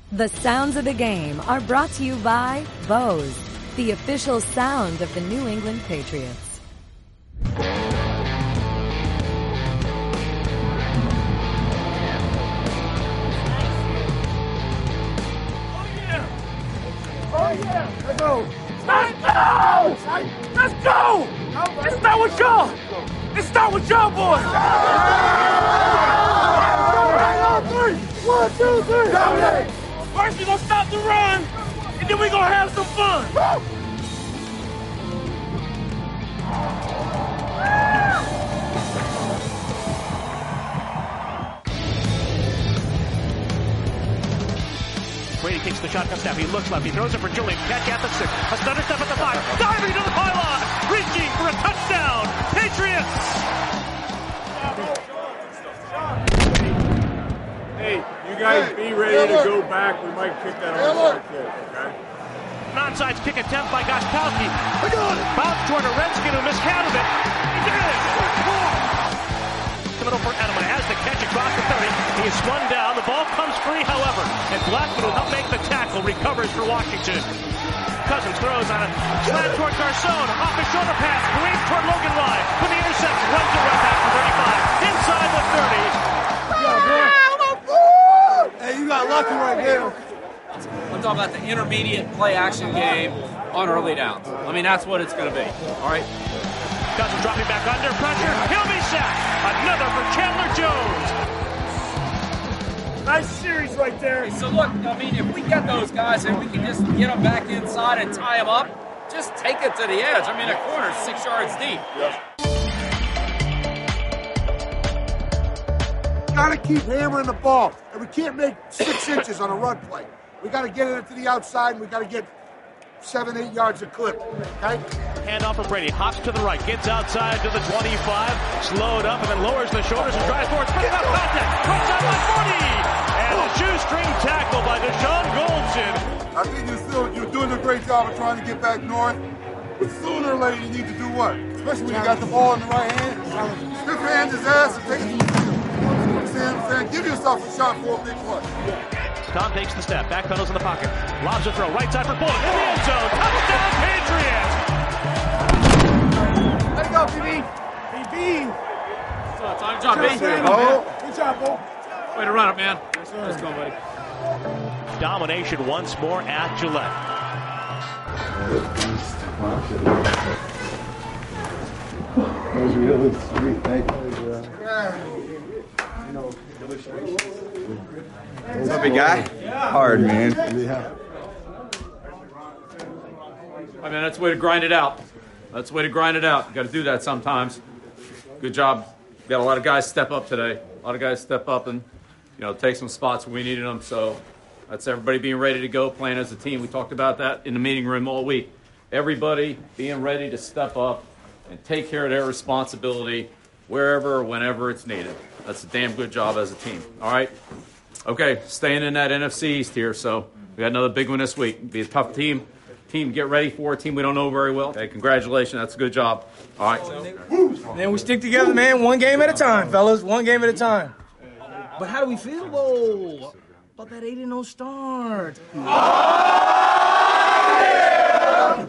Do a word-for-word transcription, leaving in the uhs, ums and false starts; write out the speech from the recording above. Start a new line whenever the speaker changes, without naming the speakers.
The sounds of the game are brought to you by Bose, the official sound of the New England Patriots.
Oh yeah! Let's go! Let's go! Let's go! It's not with y'all! It's not with y'all, boys! Right on three! One, two, three! Dominate! First we gonna stop the run, and then we gonna have some fun!
Brady takes the shotgun snap. He looks left. He throws it for Julian. Catch at the six. A stutter step at the five. Diving to the pylon. Reaching for a touchdown. Patriots.
Hey, you guys be ready to go back. We might kick that onside kick, okay?
Non-sides kick attempt by Gostkowski. Bounce toward a Redskin who miscounted it. He did it. Middle for Edelman, has the catch across the thirty. He is spun down. The ball comes free, however, and Blackman will help make the tackle. Recovers for Washington. Cousins throws on a slant toward Garcon. Off his shoulder pass. Green toward Logan Ryan. For the interception. Runs it right back to thirty-five. Inside the thirty.
Hey, you got lucky right there.
I'm talking about the intermediate play action game on early downs. I mean, that's what it's going to be. All right.
Cousins dropping back under pressure. He'll be sacked. Another for Chandler Jones.
Nice series right there.
So look, I mean, if we get those guys and we can just get them back inside and tie them up, just take it to the edge. I mean, a corner six yards deep.
Yeah.
Got to keep hammering the ball, and we can't make six inches on a run play. We got to get it to the outside, and we got to get seven, eight yards a clip. Okay.
Handoff from Brady, hops to the right, gets outside to the twenty-five, slowed up, and then lowers the shoulders and drives forward. Spins up contact, cuts out by forty, and a shoestring tackle by Deshaun Goldson.
I think you're still you're doing a great job of trying to get back north, but sooner or later you need to do what? Especially when you got the ball in the right hand. Stiff hand his ass and take it to the field. You know what I'm saying? Give yourself a shot for a big play.
Tom takes the step, back pedals in the pocket, lobs a throw, right side for Bullock, in the end zone, touchdown Patriots!
Let it go, B B. B B.
Good job, B.
Oh. Good job, Bo.
Way to run it, man. Let's go, buddy.
Domination once more at Gillette.
That was really sweet. Thank you.
What's up, big guy? Hard, man.
I mean, that's the way to grind it out. That's the way to grind it out. You got to do that sometimes. Good job. Got a lot of guys step up today. A lot of guys step up and, you know, take some spots where we needed them. So that's everybody being ready to go, playing as a team. We talked about that in the meeting room all week. Everybody being ready to step up and take care of their responsibility wherever or whenever it's needed. That's a damn good job as a team. All right? Okay, staying in that N F C East here. So we got another big one this week. Be a tough team. Team, get ready for a team we don't know very well. Okay, congratulations. That's a good job. All right.
Man, we stick together, man. One game at a time, fellas. One game at a time. But how do we feel, though, about that eight and oh start? Oh, yeah!